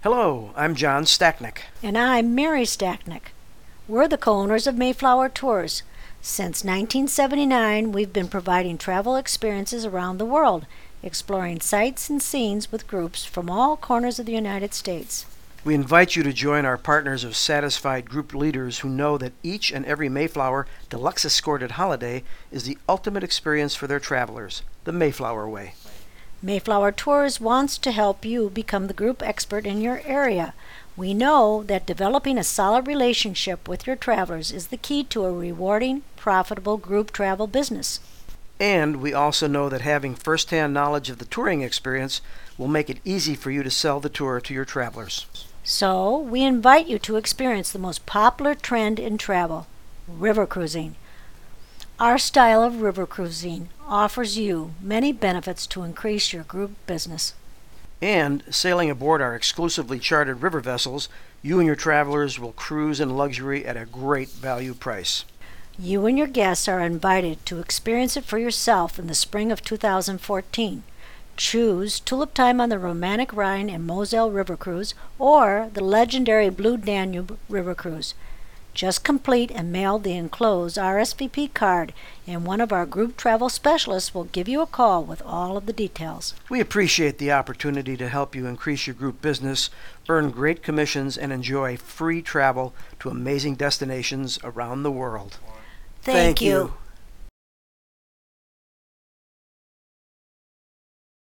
Hello, I'm John Stacknick. And I'm Mary Stacknick. We're the co-owners of Mayflower Tours. Since 1979, we've been providing travel experiences around the world, exploring sights and scenes with groups from all corners of the United States. We invite you to join our partners of satisfied group leaders who know that each and every Mayflower Deluxe Escorted holiday is the ultimate experience for their travelers, the Mayflower way. Mayflower Tours wants to help you become the group expert in your area. We know that developing a solid relationship with your travelers is the key to a rewarding, profitable group travel business. And we also know that having first-hand knowledge of the touring experience will make it easy for you to sell the tour to your travelers. So, we invite you to experience the most popular trend in travel, river cruising. Our style of river cruising offers you many benefits to increase your group business. And sailing aboard our exclusively chartered river vessels, you and your travelers will cruise in luxury at a great value price. You and your guests are invited to experience it for yourself in the spring of 2014. Choose Tulip Time on the Romantic Rhine and Moselle River Cruise or the legendary Blue Danube River Cruise. Just complete and mail the enclosed RSVP card, and one of our group travel specialists will give you a call with all of the details. We appreciate the opportunity to help you increase your group business, earn great commissions, and enjoy free travel to amazing destinations around the world. Thank you.